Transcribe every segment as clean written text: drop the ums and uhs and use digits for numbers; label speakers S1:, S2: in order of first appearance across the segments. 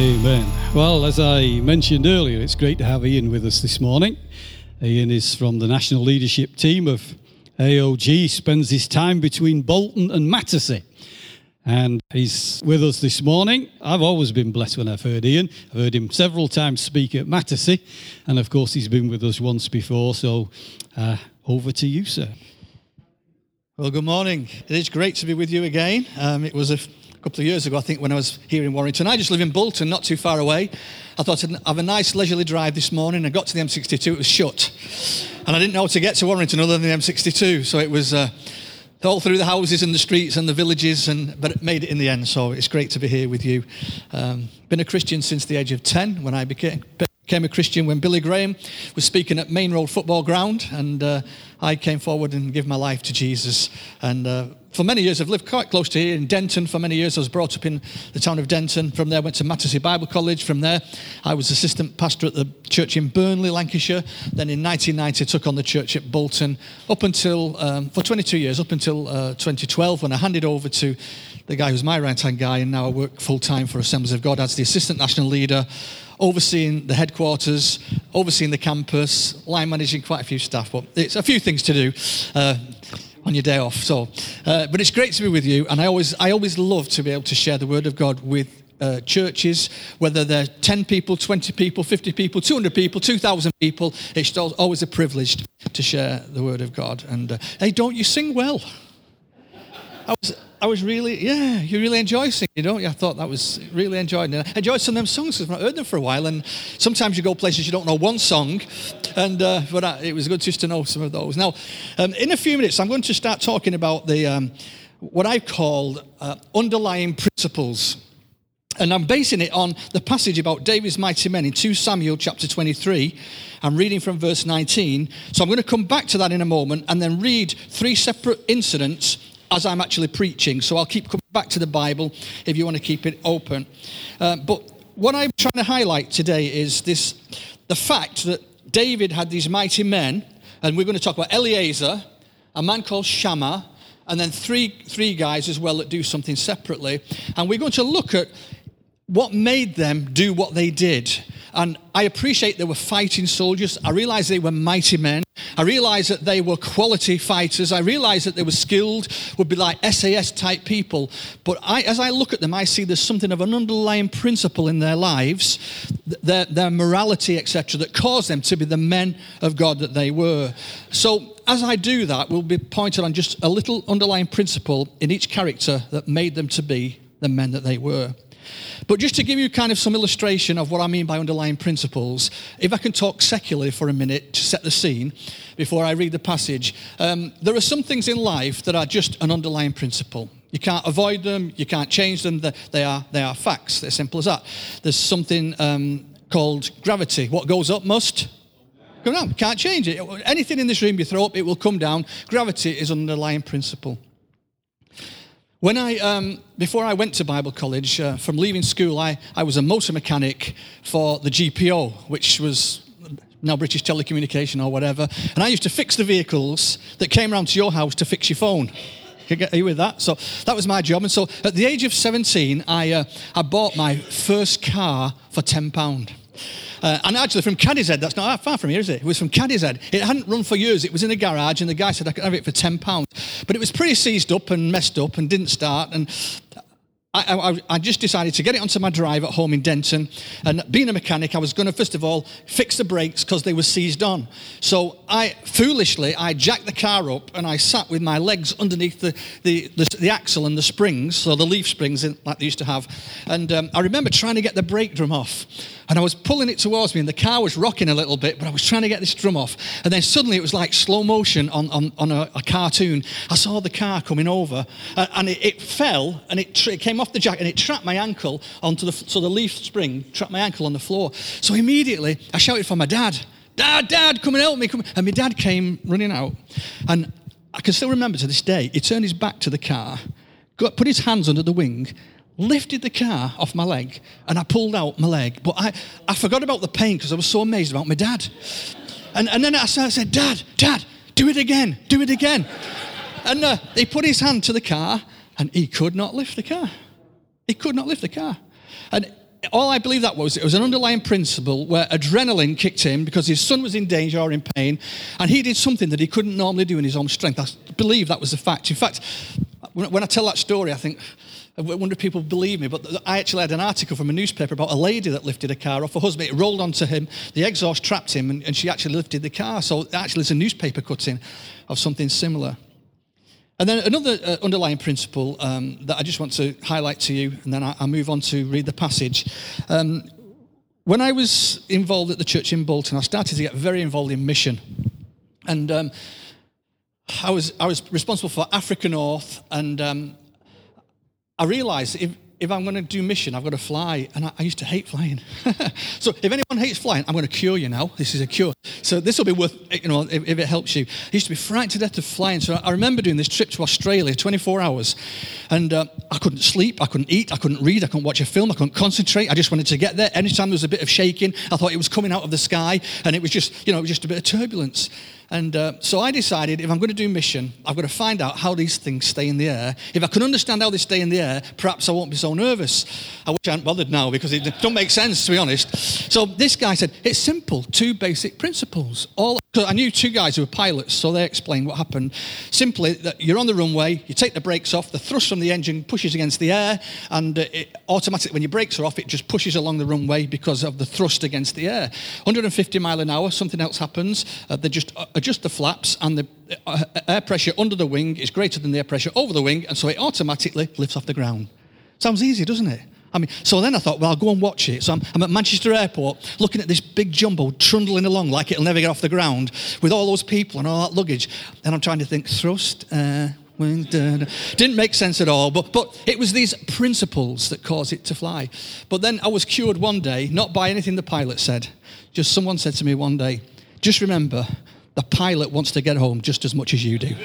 S1: Amen. Well, as I mentioned earlier, it's great to have Ian with us this morning. Ian is from the national leadership team of AOG. He spends his time between Bolton and Mattersey. And he's with us this morning. I've always been blessed when I've heard Ian. I've heard him several times speak at Mattersey. And of course, he's been with us once before. So over to you, sir.
S2: Well, good morning. It is great to be with you again. It was a couple of years ago, I think, when I was here in Warrington. I just live in Bolton, not too far away. I thought I'd have a nice leisurely drive this morning. I got to the M62, it was shut. And I didn't know how to get to Warrington other than the M62. So it was all through the houses and the streets and the villages, but it made it in the end. So it's great to be here with you. Been a Christian since the age of 10 when I became a Christian when Billy Graham was speaking at Main Road Football Ground, and I came forward and gave my life to Jesus. And for many years, I've lived quite close to here in Denton. For many years, I was brought up in the town of Denton. From there, I went to Mattersey Bible College. From there, I was assistant pastor at the church in Burnley, Lancashire. Then in 1990, took on the church at Bolton up until, for 22 years, up until 2012, when I handed over to the guy who's my right-hand guy, and now I work full-time for Assemblies of God as the assistant national leader, overseeing the headquarters, overseeing the campus, line managing quite a few staff. But it's a few things to do on your day off. So, but it's great to be with you, and I always love to be able to share the Word of God with churches, whether they're 10 people, 20 people, 50 people, 200 people, 2,000 people. It's always a privilege to share the Word of God. And hey, don't you sing well? I was really, you really enjoy singing, don't you? I thought that was really enjoying it. I enjoyed some of them songs because I've not heard them for a while, and sometimes you go places you don't know one song, and but it was good just to know some of those. Now, in a few minutes, I'm going to start talking about the what I've called underlying principles. And I'm basing it on the passage about David's mighty men in 2 Samuel chapter 23. I'm reading from verse 19. So I'm going to come back to that in a moment and then read 3 separate incidents as I'm actually preaching. So I'll keep coming back to the Bible if you want to keep it open. But what I'm trying to highlight today is the fact that David had these mighty men, and we're going to talk about Eleazar, a man called Shammah, and then three guys as well that do something separately. And we're going to look at what made them do what they did. And I appreciate they were fighting soldiers. I realize they were mighty men. I realize that they were quality fighters. I realize that they were skilled, would be like SAS type people. But as I look at them, I see there's something of an underlying principle in their lives, their morality, etc., that caused them to be the men of God that they were. So as I do that, we'll be pointed on just a little underlying principle in each character that made them to be the men that they were. But just to give you kind of some illustration of what I mean by underlying principles, if I can talk secularly for a minute to set the scene before I read the passage, there are some things in life that are just an underlying principle. You can't avoid them, you can't change them, they are facts, they're simple as that. There's something called gravity. What goes up must go down, can't change it. Anything in this room you throw up, it will come down. Gravity is an underlying principle. When before I went to Bible college, from leaving school, I was a motor mechanic for the GPO, which was now British Telecommunication or whatever. And I used to fix the vehicles that came around to your house to fix your phone. Are you with that? So that was my job. And so at the age of 17, I bought my first car for £10. And actually from Cadishead, that's not that far from here, is it? It was from Cadishead. It hadn't run for years. It was in a garage, and the guy said I could have it for £10. But it was pretty seized up and messed up and didn't start. And I just decided to get it onto my drive at home in Denton. And being a mechanic, I was going to, first of all, fix the brakes because they were seized on. So I jacked the car up and I sat with my legs underneath the axle and the springs, so the leaf springs like they used to have. And I remember trying to get the brake drum off. And I was pulling it towards me, and the car was rocking a little bit, but I was trying to get this drum off. And then suddenly it was like slow motion on a cartoon. I saw the car coming over, and it fell, and it came off the jack, and it trapped my ankle onto the leaf spring trapped my ankle on the floor. So immediately I shouted for my dad. Dad, come and help me. And my dad came running out. And I can still remember to this day, he turned his back to the car, put his hands under the wing, lifted the car off my leg, and I pulled out my leg. But I forgot about the pain because I was so amazed about my dad. And then I said, Dad, do it again. And he put his hand to the car, and he could not lift the car. And all I believe that was, it was an underlying principle where adrenaline kicked in because his son was in danger or in pain, and he did something that he couldn't normally do in his own strength. I believe that was the fact. In fact, when I tell that story, I wonder if people believe me, but I actually had an article from a newspaper about a lady that lifted a car off her husband. It rolled onto him, the exhaust trapped him, and she actually lifted the car. So actually there's a newspaper cutting of something similar. And then another underlying principle that I just want to highlight to you, and then I'll move on to read the passage. When I was involved at the church in Bolton, I started to get very involved in mission. And I was responsible for Africa North, and I realised if I'm going to do mission, I've got to fly, and I used to hate flying. So if anyone hates flying, I'm going to cure you now. This is a cure. So this will be worth, if it helps you. I used to be frightened to death of flying. So I remember doing this trip to Australia, 24 hours, and I couldn't sleep, I couldn't eat, I couldn't read, I couldn't watch a film, I couldn't concentrate. I just wanted to get there. Anytime there was a bit of shaking, I thought it was coming out of the sky, and it was just, just a bit of turbulence. And so I decided if I'm going to do mission, I've got to find out how these things stay in the air. If I can understand how they stay in the air, perhaps I won't be so nervous. I wish I hadn't bothered now because it don't make sense, to be honest. So this guy said, it's simple, 2 basic principles. I knew 2 guys who were pilots, so they explained what happened. Simply, that you're on the runway, you take the brakes off, the thrust from the engine pushes against the air, and it automatically, when your brakes are off, it just pushes along the runway because of the thrust against the air. 150 mile an hour, something else happens. They just adjust the flaps, and the air pressure under the wing is greater than the air pressure over the wing, and so it automatically lifts off the ground. Sounds easy, doesn't it? So then I thought, well, I'll go and watch it. So I'm at Manchester Airport looking at this big jumbo trundling along like it'll never get off the ground with all those people and all that luggage. And I'm trying to think, thrust, didn't make sense at all. But it was these principles that caused it to fly. But then I was cured one day, not by anything the pilot said. Just someone said to me one day, just remember, the pilot wants to get home just as much as you do.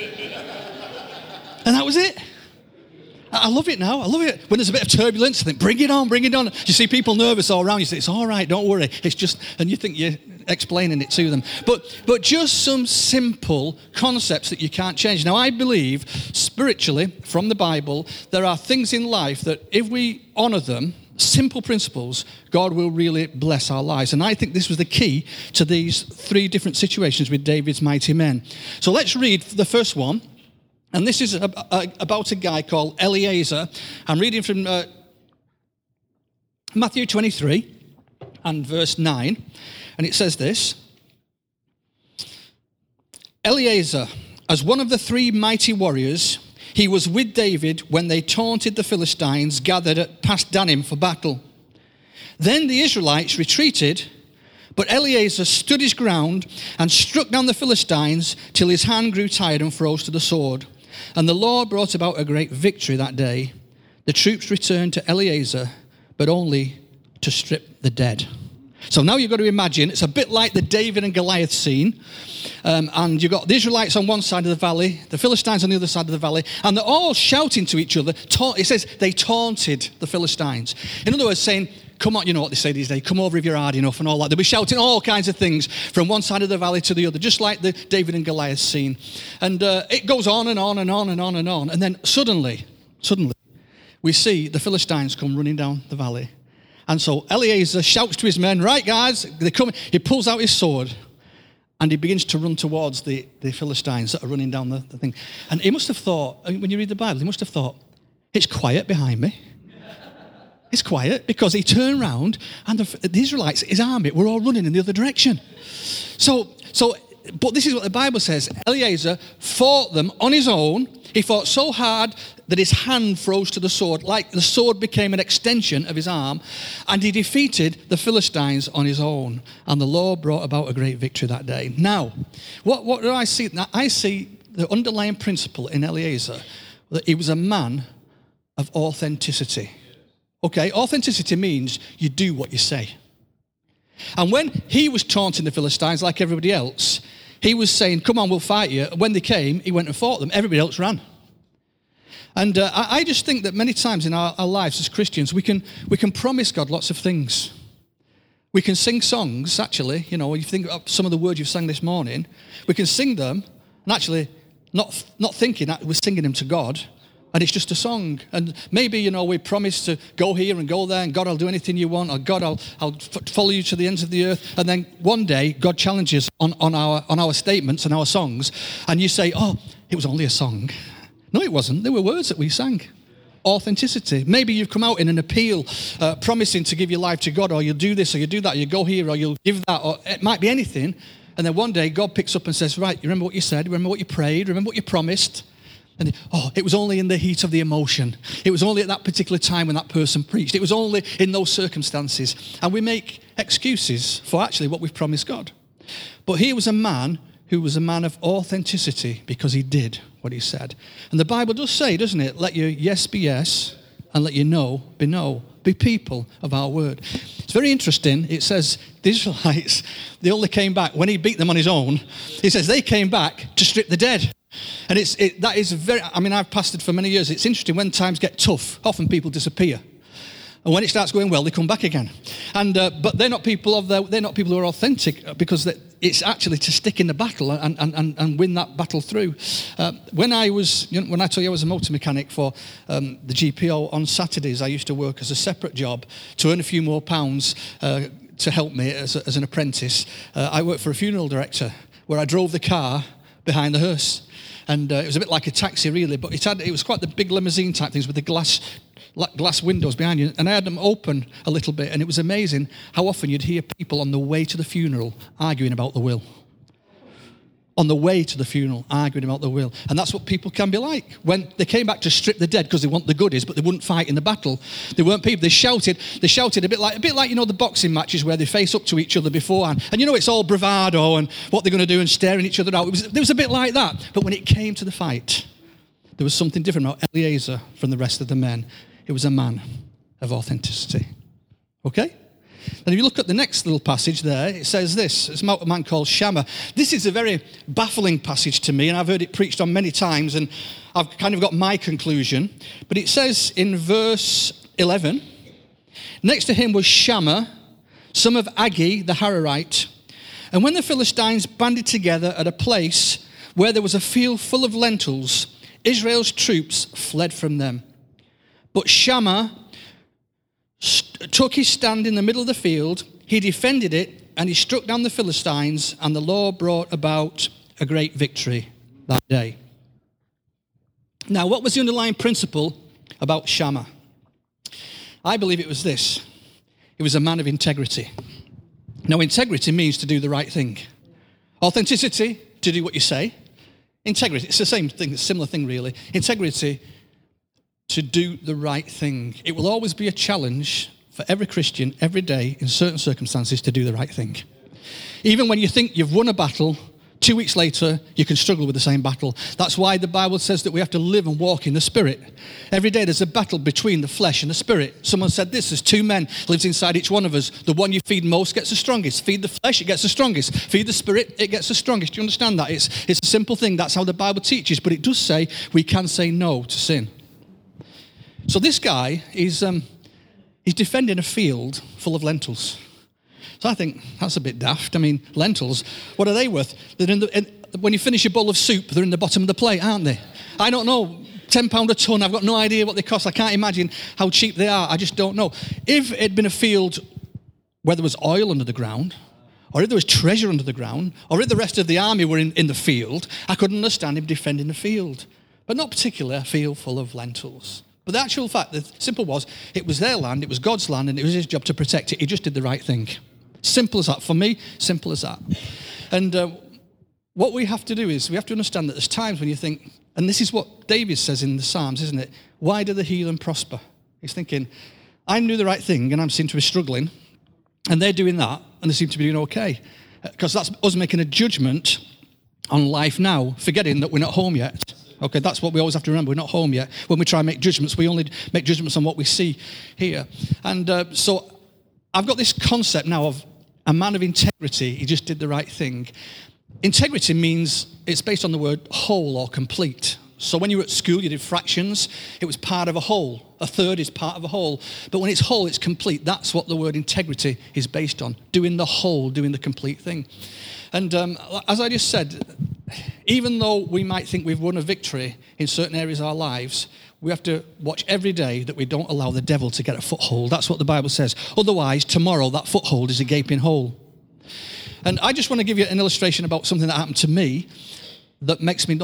S2: And that was it. I love it now. I love it. When there's a bit of turbulence, I think, bring it on, bring it on. You see people nervous all around. You say, it's all right, don't worry. It's just, and you think you're explaining it to them. But just some simple concepts that you can't change. Now, I believe, spiritually, from the Bible, there are things in life that if we honor them, simple principles, God will really bless our lives. And I think this was the key to these 3 different situations with David's mighty men. So let's read the first one. And this is about a guy called Eliezer. I'm reading from Matthew 23 and verse 9. And it says this. Eliezer, as one of the 3 mighty warriors, he was with David when they taunted the Philistines gathered at Pasdanim for battle. Then the Israelites retreated, but Eliezer stood his ground and struck down the Philistines till his hand grew tired and froze to the sword. And the Lord brought about a great victory that day. The troops returned to Eliezer, but only to strip the dead. So now you've got to imagine, it's a bit like the David and Goliath scene. And you've got the Israelites on one side of the valley, the Philistines on the other side of the valley, and they're all shouting to each other. It says they taunted the Philistines. In other words, saying, come on, you know what they say these days, come over if you're hard enough and all that. They'll be shouting all kinds of things from one side of the valley to the other, just like the David and Goliath scene. And it goes on and on and on and on and on. And then suddenly, we see the Philistines come running down the valley. And so Eliezer shouts to his men, right guys, they come. He pulls out his sword and he begins to run towards the Philistines that are running down the thing. And he must have thought, when you read the Bible, he must have thought, it's quiet behind me. It's quiet because he turned around and the Israelites, his army, were all running in the other direction. But this is what the Bible says. Eliezer fought them on his own. He fought so hard that his hand froze to the sword, like the sword became an extension of his arm, and he defeated the Philistines on his own. And the Lord brought about a great victory that day. Now, what do I see? Now, I see the underlying principle in Eliezer, that he was a man of authenticity. Okay, authenticity means you do what you say. And when he was taunting the Philistines like everybody else, he was saying, come on, we'll fight you. When they came, he went and fought them. Everybody else ran. And I just think that many times in our lives as Christians, we can promise God lots of things. We can sing songs, actually, you know, you think of some of the words you've sang this morning, we can sing them, and actually not thinking that we're singing them to God, And it's just a song. And maybe, we promise to go here and go there, and God, I'll do anything you want, or God, I'll follow you to the ends of the earth. And then one day, God challenges on our statements and our songs, and you say, oh, it was only a song. No, it wasn't. There were words that we sang. Authenticity. Maybe you've come out in an appeal, promising to give your life to God, or you'll do this, or you'll do that, or you'll go here, or you'll give that, or it might be anything. And then one day, God picks up and says, right, you remember what you said? Remember what you prayed? Remember what you promised? And it was only in the heat of the emotion. It was only at that particular time when that person preached. It was only in those circumstances. And we make excuses for actually what we've promised God. But here was a man who was a man of authenticity because he did what he said. And the Bible does say, doesn't it? Let your yes be yes and let your no be no. Be people of our word. It's very interesting. It says the Israelites, they only came back when he beat them on his own. He says they came back to strip the dead. And that is very, I've pastored for many years. It's interesting when times get tough, often people disappear. And when it starts going well, they come back again. And but they're not people who are authentic, because it's actually to stick in the battle and win that battle through. When I tell you I was a motor mechanic for the GPO on Saturdays, I used to work as a separate job to earn a few more pounds to help me as an apprentice. I worked for a funeral director where I drove the car behind the hearse. And it was a bit like a taxi, really, but it was quite the big limousine type things with the glass windows behind you. And I had them open a little bit, and it was amazing how often you'd hear people on the way to the funeral arguing about the will. On the way to the funeral, arguing about the will. And that's what people can be like. When they came back to strip the dead because they want the goodies, but they wouldn't fight in the battle. They weren't people. They shouted a bit like the boxing matches where they face up to each other beforehand. And it's all bravado and what they're going to do and staring each other out. There was a bit like that. But when it came to the fight, there was something different about Eliezer from the rest of the men. He was a man of authenticity. Okay? And if you look at the next little passage there, it says this. It's a man called Shammah. This is a very baffling passage to me, and I've heard it preached on many times, and I've kind of got my conclusion. But it says in verse 11, next to him was Shammah, son of Agi the Hararite. And when the Philistines banded together at a place where there was a field full of lentils, Israel's troops fled from them. But Shammah took his stand in the middle of the field, he defended it, and he struck down the Philistines, and the Lord brought about a great victory that day. Now, what was the underlying principle about Shammah? I believe it was this. He was a man of integrity. Now, integrity means to do the right thing. Authenticity, to do what you say. Integrity, it's the same thing, similar thing really. Integrity, to do the right thing. It will always be a challenge for every Christian, every day, in certain circumstances, to do the right thing. Even when you think you've won a battle, 2 weeks later, you can struggle with the same battle. That's why the Bible says that we have to live and walk in the Spirit. Every day there's a battle between the flesh and the Spirit. Someone said this, there's two men lives inside each one of us. The one you feed most gets the strongest. Feed the flesh, it gets the strongest. Feed the Spirit, it gets the strongest. Do you understand that? It's a simple thing. That's how the Bible teaches. But it does say we can say no to sin. So this guy, he's defending a field full of lentils. So I think that's a bit daft. I mean, lentils, what are they worth? When you finish a bowl of soup, they're in the bottom of the plate, aren't they? I don't know, £10 a tonne, I've got no idea what they cost. I can't imagine how cheap they are. I just don't know. If it had been a field where there was oil under the ground, or if there was treasure under the ground, or if the rest of the army were in the field, I could understand him defending the field. But not particularly a field full of lentils. But the actual fact, the simple was, it was their land, it was God's land, and it was his job to protect it. He just did the right thing. Simple as that. For me, simple as that. And what we have to do is, we have to understand that there's times when you think, and this is what David says in the Psalms, isn't it? Why do the heathen prosper? He's thinking, I do the right thing, and I seem to be struggling, and they're doing that, and they seem to be doing okay. Because that's us making a judgment on life now, forgetting that we're not home yet. Okay, that's what we always have to remember. We're not home yet. When we try and make judgments, we only make judgments on what we see here. And so I've got this concept now of a man of integrity. He just did the right thing. Integrity means it's based on the word whole or complete. So when you were at school, you did fractions. It was part of a whole. A third is part of a whole. But when it's whole, it's complete. That's what the word integrity is based on. Doing the whole, doing the complete thing. And as I just said, even though we might think we've won a victory in certain areas of our lives, we have to watch every day that we don't allow the devil to get a foothold. That's what the Bible says. Otherwise, tomorrow that foothold is a gaping hole. And I just want to give you an illustration about something that happened to me that makes me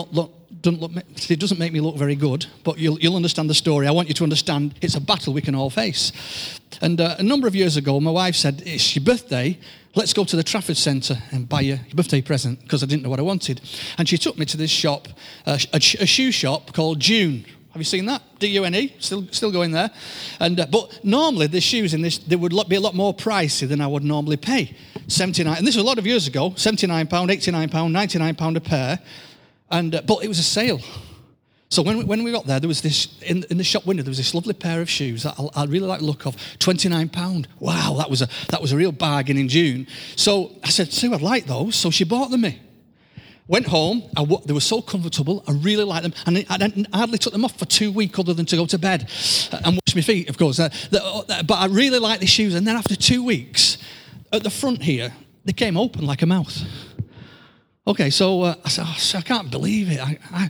S2: it doesn't make me look very good, but you'll understand the story. I want you to understand it's a battle we can all face. And a number of years ago, my wife said, it's your birthday, let's go to the Trafford Centre and buy your birthday present, because I didn't know what I wanted. And she took me to this shop, a shoe shop called Dune. Have you seen that? D-U-N-E, still going there. And but normally the shoes in this, they would be a lot more pricey than I would normally pay. 79, and this was a lot of years ago, £79, £89, £99 a pair. And but it was a sale. So when we got there was this, in the shop window, there was this lovely pair of shoes that I really like the look of, £29. Wow, that was a real bargain in June. So I said, Sue, I'd like those. So she bought them me. Went home, they were so comfortable, I really liked them, and I hardly took them off for 2 weeks other than to go to bed and wash my feet, of course. But I really liked the shoes, and then after 2 weeks, at the front here, they came open like a mouth. Okay, so I said, I can't believe it. I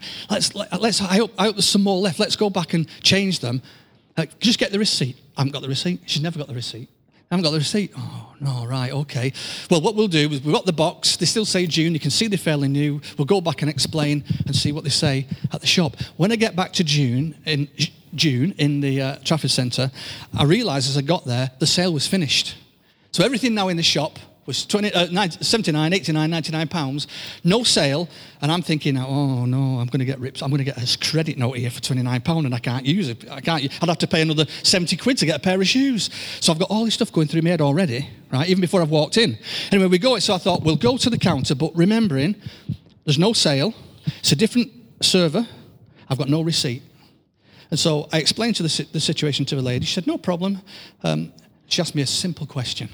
S2: hope there's some more left. Let's go back and change them. Just get the receipt. I haven't got the receipt. She's never got the receipt. I haven't got the receipt. Oh, no, right, okay. Well, what we'll do is we've got the box. They still say June. You can see they're fairly new. We'll go back and explain and see what they say at the shop. When I get back to June in the Trafford Centre, I realised as I got there, the sale was finished. So everything now in the shop was 79, 89, 99 pounds, no sale, and I'm thinking, oh no, I'm going to get ripped. I'm going to get a credit note here for £29 and I can't use it. I'd have to pay another 70 quid to get a pair of shoes. So I've got all this stuff going through my head already, right, even before I've walked in. Anyway, we go, so I thought, we'll go to the counter, but remembering, there's no sale, it's a different server, I've got no receipt. And so I explained to the situation to the lady. She said, no problem. She asked me a simple question.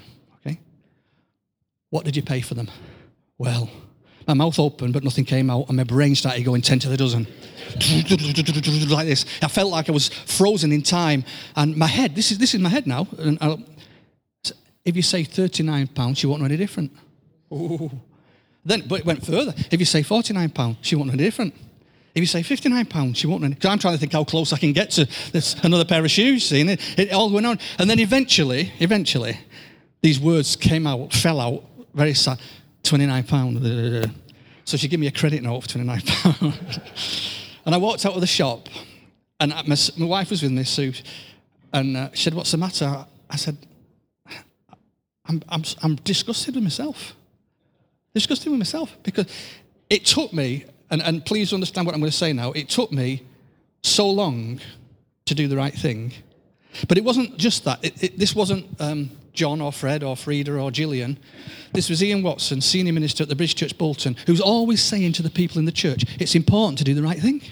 S2: What did you pay for them? Well, my mouth opened, but nothing came out, and my brain started going 10 to the dozen. Like this. I felt like I was frozen in time, and my head, this is my head now, and if you say £39, you won't know any different. Ooh. But it went further. If you say £49, she won't know any different. If you say £59, she won't know any. Because I'm trying to think how close I can get to this, another pair of shoes, seeing it all going on. And then eventually, these words fell out, very sad, £29. So she gave me a credit note for £29. And I walked out of the shop, and my wife was with me, Sue, and she said, what's the matter? I said, I'm disgusted with myself. Disgusted with myself, because it took me, and please understand what I'm going to say now, it took me so long to do the right thing. But it wasn't just that. This wasn't John or Fred or Frida or Gillian. This was Ian Watson, senior minister at the British Church Bolton, who's always saying to the people in the church, it's important to do the right thing.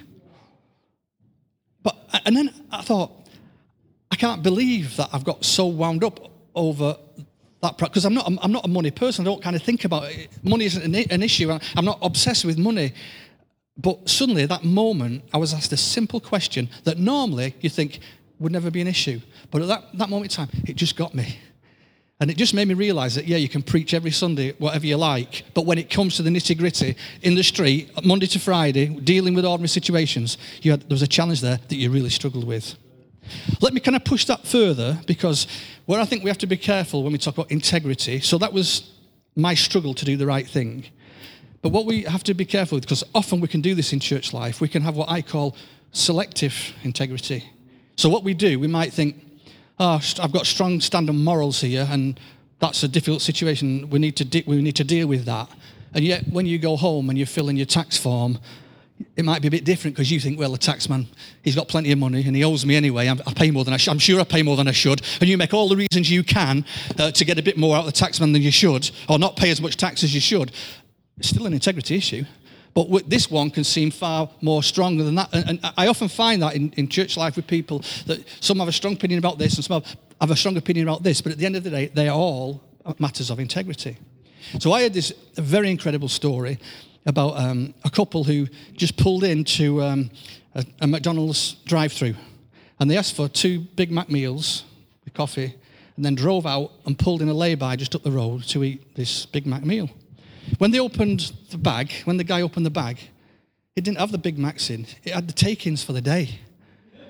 S2: And then I thought, I can't believe that I've got so wound up over that, because I'm not a money person. I don't kind of think about it. Money isn't an issue. I'm not obsessed with money. But suddenly, that moment, I was asked a simple question that normally you think would never be an issue. But at that moment in time, it just got me. And it just made me realise that, yeah, you can preach every Sunday, whatever you like, but when it comes to the nitty-gritty, in the street, Monday to Friday, dealing with ordinary situations, there was a challenge there that you really struggled with. Let me kind of push that further, because where I think we have to be careful when we talk about integrity, so that was my struggle to do the right thing. But what we have to be careful with, because often we can do this in church life, we can have what I call selective integrity. So what we do, we might think, I've got strong standard morals here, and that's a difficult situation. We need to deal with that. And yet, when you go home and you fill in your tax form, it might be a bit different, because you think, well, the taxman, he's got plenty of money and he owes me anyway. I pay more than I should. I'm sure I pay more than I should. And you make all the reasons you can to get a bit more out of the taxman than you should, or not pay as much tax as you should. It's still an integrity issue. But this one can seem far more stronger than that. And I often find that in church life with people, that some have a strong opinion about this and some have a strong opinion about this. But at the end of the day, they are all matters of integrity. So I had this very incredible story about a couple who just pulled into a McDonald's drive-through. And they asked for 2 Big Mac meals with coffee, and then drove out and pulled in a lay-by just up the road to eat this Big Mac meal. When they opened the bag, when the guy opened the bag, it didn't have the Big Macs in. It had the take-ins for the day.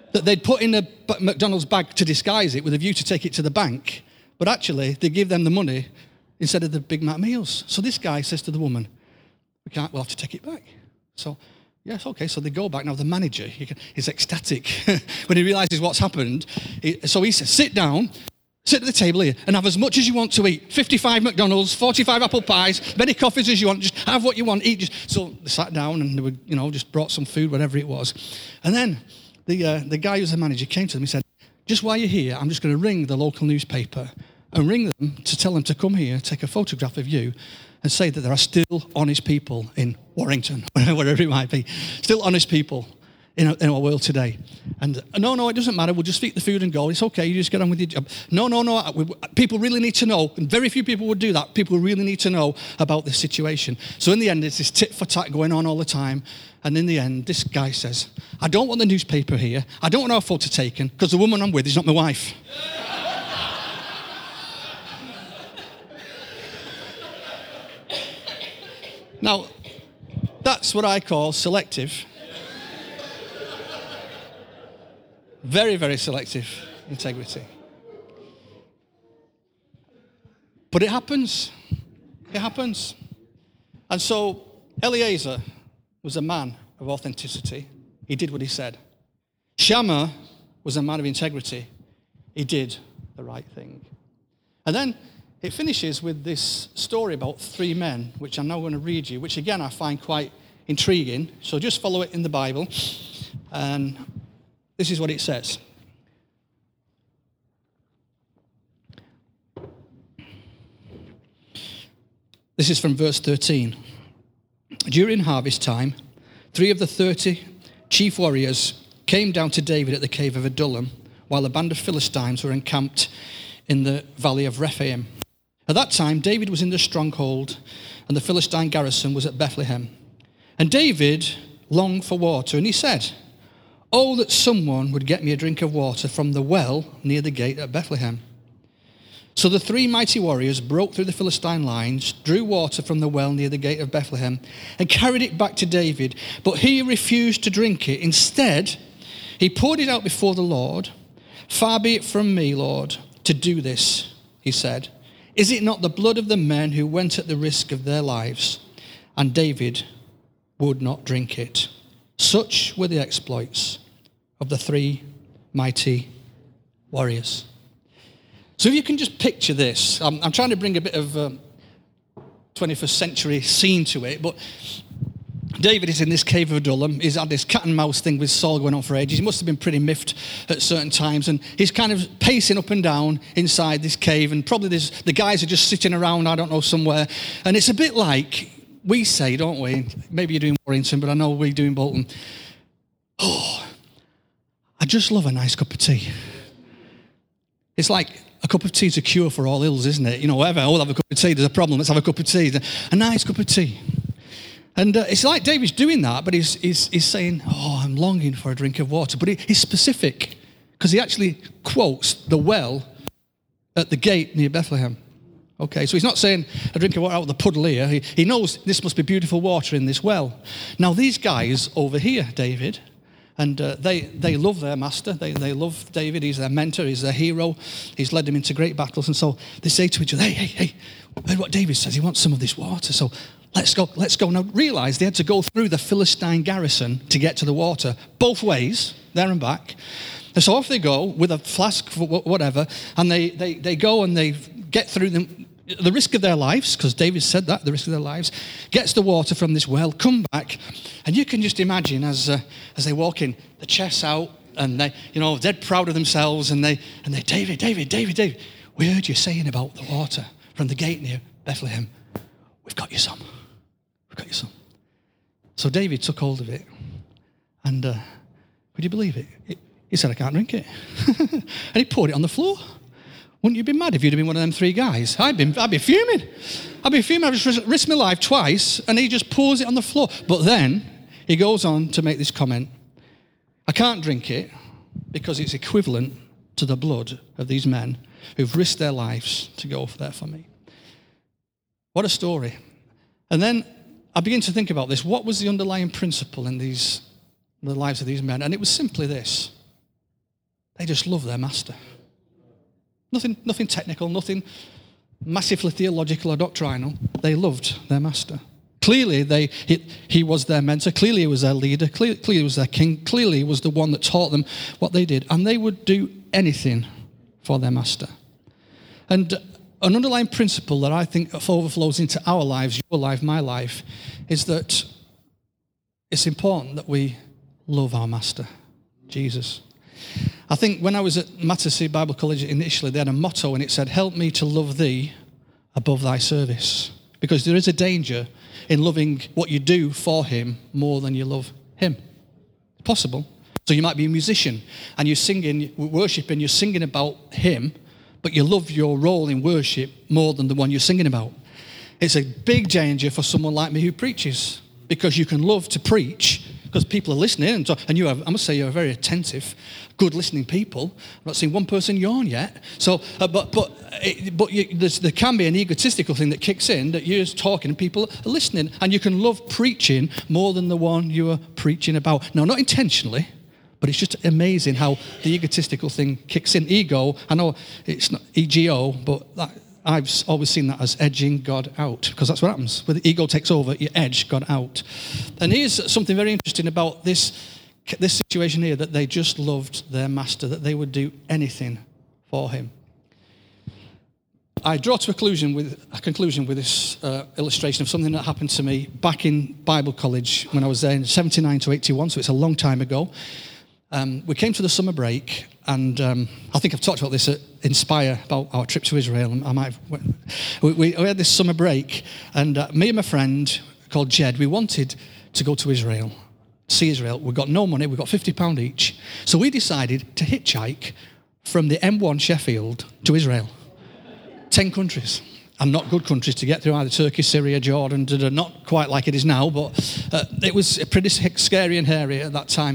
S2: that they'd put in a McDonald's bag to disguise it with a view to take it to the bank, but actually they give them the money instead of the Big Mac meals. So this guy says to the woman, we'll have to take it back. So, yes, okay, so they go back. Now the manager, he's ecstatic when he realizes what's happened. So he says, sit down, sit at the table here and have as much as you want to eat. 55 McDonald's, 45 apple pies, many coffees as you want, just have what you want, eat. So they sat down and they were, just brought some food, whatever it was. And then the guy who's the manager came to them and said, just while you're here, I'm just going to ring the local newspaper and ring them to tell them to come here, take a photograph of you and say that there are still honest people in Warrington, wherever it might be, still honest people in our world today. And no, it doesn't matter. We'll just eat the food and go. It's okay. You just get on with your job. No. People really need to know, and very few people would do that. People really need to know about this situation. So in the end, it's this tit for tat going on all the time. And in the end, this guy says, I don't want the newspaper here. I don't want our photo taken because the woman I'm with is not my wife. Now, that's what I call selective. Very, very selective integrity. But it happens. It happens. And so Eliezer was a man of authenticity. He did what he said. Shammah was a man of integrity. He did the right thing. And then it finishes with this story about three men, which I'm now going to read you, which again I find quite intriguing. So just follow it in the Bible. And this is what it says. This is from verse 13. During harvest time, 3 of the 30 chief warriors came down to David at the cave of Adullam, while a band of Philistines were encamped in the valley of Rephaim. At that time, David was in the stronghold, and the Philistine garrison was at Bethlehem. And David longed for water, and he said, oh, that someone would get me a drink of water from the well near the gate at Bethlehem. So the 3 mighty warriors broke through the Philistine lines, drew water from the well near the gate of Bethlehem, and carried it back to David. But he refused to drink it. Instead, he poured it out before the Lord. Far be it from me, Lord, to do this, he said. Is it not the blood of the men who went at the risk of their lives? And David would not drink it. Such were the exploits of the 3 mighty warriors. So if you can just picture this, I'm trying to bring a bit of 21st century scene to it, but David is in this cave of Adullam. He's had this cat and mouse thing with Saul going on for ages. He must have been pretty miffed at certain times, and he's kind of pacing up and down inside this cave, and probably the guys are just sitting around, I don't know, somewhere, and it's a bit like we say, don't we? Maybe you're doing Warrington, but I know we do in Bolton. Oh, I just love a nice cup of tea. It's like a cup of tea is a cure for all ills, isn't it? Whatever, we'll have a cup of tea, there's a problem, let's have a cup of tea. A nice cup of tea. And it's like David's doing that, but he's saying, oh, I'm longing for a drink of water. But he's specific, because he actually quotes the well at the gate near Bethlehem. Okay, so he's not saying a drink of water out of the puddle here. He knows this must be beautiful water in this well. Now, these guys over here, David, and they love their master. They love David. He's their mentor. He's their hero. He's led them into great battles. And so they say to each other, hey, heard what David says. He wants some of this water. So let's go. Now, realize they had to go through the Philistine garrison to get to the water, both ways, there and back. And so off they go with a flask, whatever, and they go and they get through them. The risk of their lives, because David said that, the risk of their lives, gets the water from this well, come back, and you can just imagine as they walk in, the chests out, and they, dead proud of themselves, and they, David, we heard you saying about the water from the gate near Bethlehem. We've got you some. So David took hold of it, and would you believe it? He said, I can't drink it. And he poured it on the floor. Wouldn't you be mad if you'd have been one of them 3 guys? I'd be fuming. I'd just risked my life twice, and he just pours it on the floor. But then he goes on to make this comment. I can't drink it because it's equivalent to the blood of these men who've risked their lives to go there for me. What a story. And then I begin to think about this. What was the underlying principle in the lives of these men? And it was simply this. They just love their master. Nothing technical, nothing massively theological or doctrinal. They loved their master. Clearly, he was their mentor. Clearly, he was their leader. Clearly, he was their king. Clearly, he was the one that taught them what they did. And they would do anything for their master. And an underlying principle that I think overflows into our lives, your life, my life, is that it's important that we love our master, Jesus. I think when I was at Mattersey Bible College initially, they had a motto and it said, help me to love thee above thy service. Because there is a danger in loving what you do for him more than you love him. It's possible. So you might be a musician and you're singing, worshiping, you're singing about him, but you love your role in worship more than the one you're singing about. It's a big danger for someone like me who preaches, because you can love to preach because people are listening, and you have, I must say, you're very attentive, good listening people. I've not seen one person yawn yet. So, there can be an egotistical thing that kicks in, that you're talking and people are listening, and you can love preaching more than the one you are preaching about. Now, not intentionally, but it's just amazing how the egotistical thing kicks in. Ego, I know it's not ego, but I've always seen that as edging God out, because that's what happens. When the ego takes over, you edge God out. And here's something very interesting about this situation here, that they just loved their master, that they would do anything for him. I draw to a conclusion with this illustration of something that happened to me back in Bible college when I was there in 79 to 81, so it's a long time ago. We came to the summer break, and I think I've talked about this at Inspire, about our trip to Israel. We had this summer break, and me and my friend called Jed, we wanted to go to Israel, see Israel. We've got no money, we've got £50 each. So we decided to hitchhike from the M1 Sheffield to Israel. 10 countries, and not good countries to get through, either Turkey, Syria, Jordan, not quite like it is now, but it was pretty scary and hairy at that time.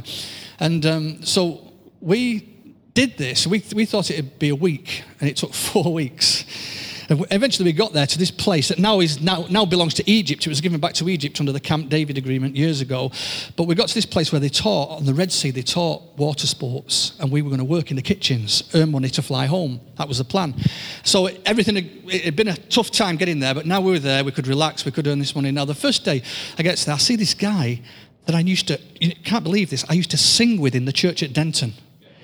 S2: And so we did this. We thought it would be a week, and it took 4 weeks. And eventually we got there to this place that now belongs to Egypt. It was given back to Egypt under the Camp David agreement years ago. But we got to this place where they taught, on the Red Sea, they taught water sports, and we were going to work in the kitchens, earn money to fly home. That was the plan. So it had been a tough time getting there, but now we were there, we could relax, we could earn this money. Now the first day I get there, I see this guy that you can't believe this, I used to sing with in the church at Denton.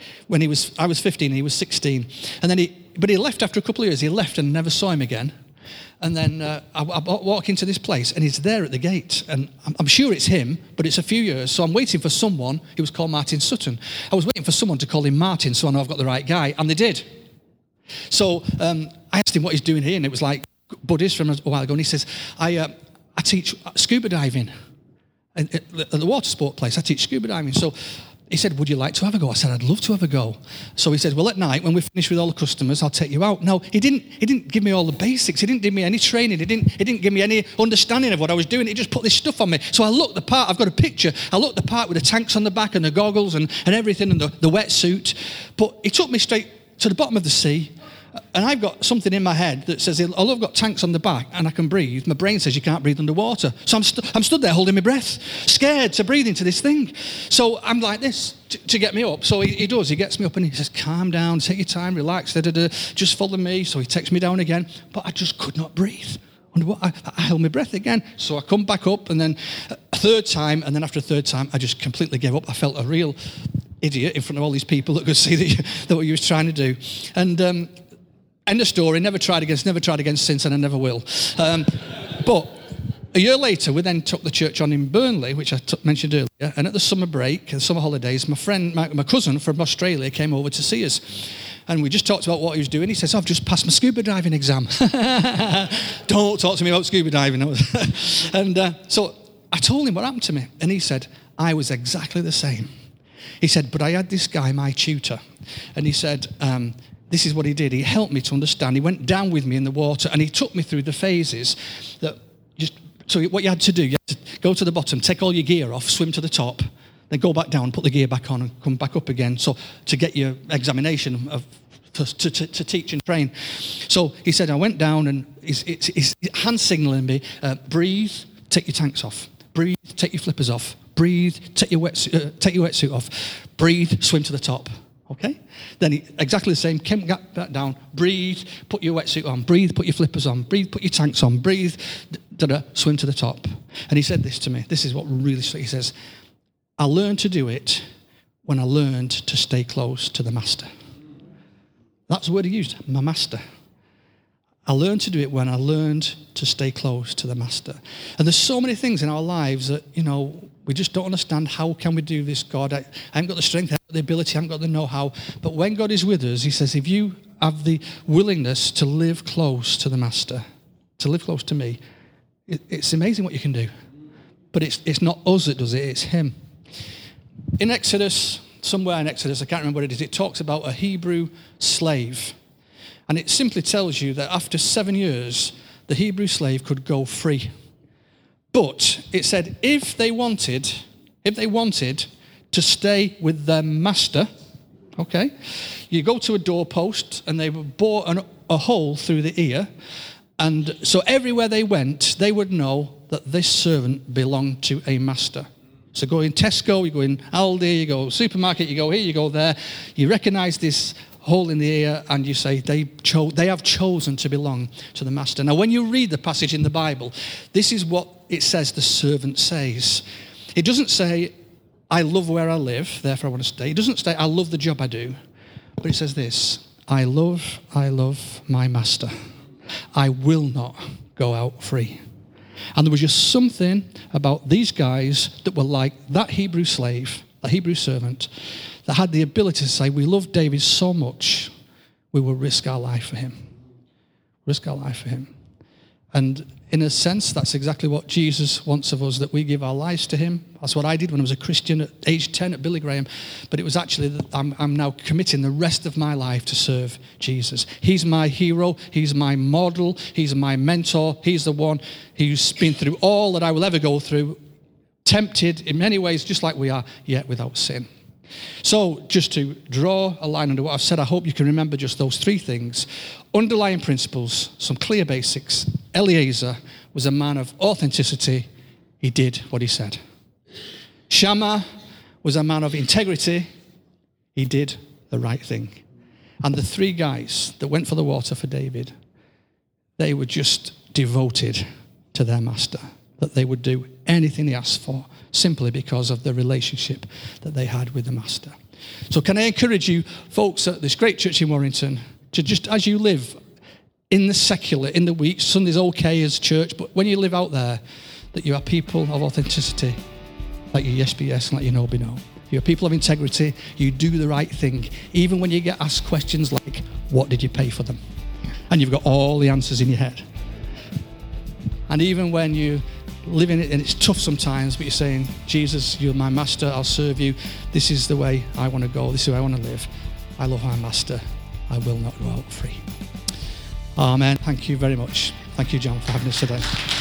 S2: I was 15, he was 16. And then but he left after a couple of years. He left and never saw him again. And then I walk into this place, and he's there at the gate. And I'm sure it's him, but it's a few years. So I'm waiting for someone. He was called Martin Sutton. I was waiting for someone to call him Martin, so I know I've got the right guy. And they did. So I asked him what he's doing here, and it was like buddies from a while ago. And he says, I teach scuba diving. At the water sport place, I teach scuba diving. So he said, would you like to have a go? I said, I'd love to have a go. So he said, well, at night, when we finish with all the customers, I'll take you out. No, he didn't give me all the basics. He didn't give me any training. He didn't give me any understanding of what I was doing. He just put this stuff on me. So I looked the part. I've got a picture. I looked the part with the tanks on the back and the goggles and everything and the wetsuit. But he took me straight to the bottom of the sea. And I've got something in my head that says, although I've got tanks on the back and I can breathe, my brain says you can't breathe underwater. So I'm stood there holding my breath, scared to breathe into this thing. So I'm like this to get me up. So he does. He gets me up and he says, calm down, take your time, relax, just follow me. So he takes me down again. But I just could not breathe. I held my breath again. So I come back up, and then a third time, and then after a third time, I just completely gave up. I felt a real idiot in front of all these people that could see that what you was trying to do. And end of story, never tried again since, and I never will. But a year later, we then took the church on in Burnley, which I mentioned earlier, and at the summer break, the summer holidays, my cousin from Australia came over to see us. And we just talked about what he was doing. He says, I've just passed my scuba diving exam. Don't talk to me about scuba diving. And so I told him what happened to me. And he said, I was exactly the same. He said, but I had this guy, my tutor. And he said, this is what he did. He helped me to understand. He went down with me in the water, and he took me through the phases. So what you had to do, you had to go to the bottom, take all your gear off, swim to the top, then go back down, put the gear back on, and come back up again. So to get your examination to teach and train. So he said, I went down, and he's hand signaling me, breathe, take your tanks off. Breathe, take your flippers off. Breathe, take your wetsuit off. Breathe, swim to the top. Okay? Then exactly the same, come back down, breathe, put your wetsuit on, breathe, put your flippers on, breathe, put your tanks on, breathe, swim to the top. And he said this to me. This is what really, he says, I learned to do it when I learned to stay close to the master. That's the word he used, my master. I learned to do it when I learned to stay close to the master. And there's so many things in our lives that, we just don't understand. How can we do this, God? I haven't got the strength, I haven't got the ability, I haven't got the know-how. But when God is with us, he says, if you have the willingness to live close to the master, to live close to me, it's amazing what you can do. But it's not us that does it, it's him. In Exodus, somewhere in Exodus, I can't remember what it is, it talks about a Hebrew slave. And it simply tells you that after 7 years, the Hebrew slave could go free. But it said if they wanted to stay with their master, okay, you go to a doorpost and they would bore a hole through the ear. And so everywhere they went, they would know that this servant belonged to a master. So go in Tesco, you go in Aldi, you go supermarket, you go here, you go there. You recognize this hole in the ear and you say they have chosen to belong to the master. Now when you read the passage in the Bible, this is what it says the servant says. It doesn't say, I love where I live, therefore I want to stay. It doesn't say, I love the job I do. But it says this, I love my master. I will not go out free. And there was just something about these guys that were like that Hebrew slave, that Hebrew servant, that had the ability to say, we love David so much, we will risk our life for him. Risk our life for him. And in a sense, that's exactly what Jesus wants of us, that we give our lives to him. That's what I did when I was a Christian at age 10 at Billy Graham. But it was actually that I'm now committing the rest of my life to serve Jesus. He's my hero. He's my model. He's my mentor. He's the one who's been through all that I will ever go through, tempted in many ways just like we are, yet without sin. So just to draw a line under what I've said, I hope you can remember just those three things. Underlying principles, some clear basics. Eliezer was a man of authenticity. He did what he said. Shammah was a man of integrity. He did the right thing. And the three guys that went for the water for David, they were just devoted to their master, that they would do anything he asked for, simply because of the relationship that they had with the master. So can I encourage you, folks, at this great church in Warrington, to just as you live in the secular, in the week, Sunday's okay as church, but when you live out there, that you are people of authenticity, like your yes be yes and like your no be no. You're people of integrity, you do the right thing, even when you get asked questions like, what did you pay for them? And you've got all the answers in your head. And even when you live in it, and it's tough sometimes, but you're saying, Jesus, you're my master, I'll serve you. This is the way I want to go. This is the way I want to live. I love my master. I will not go out free. Amen. Thank you very much. Thank you, John, for having us today.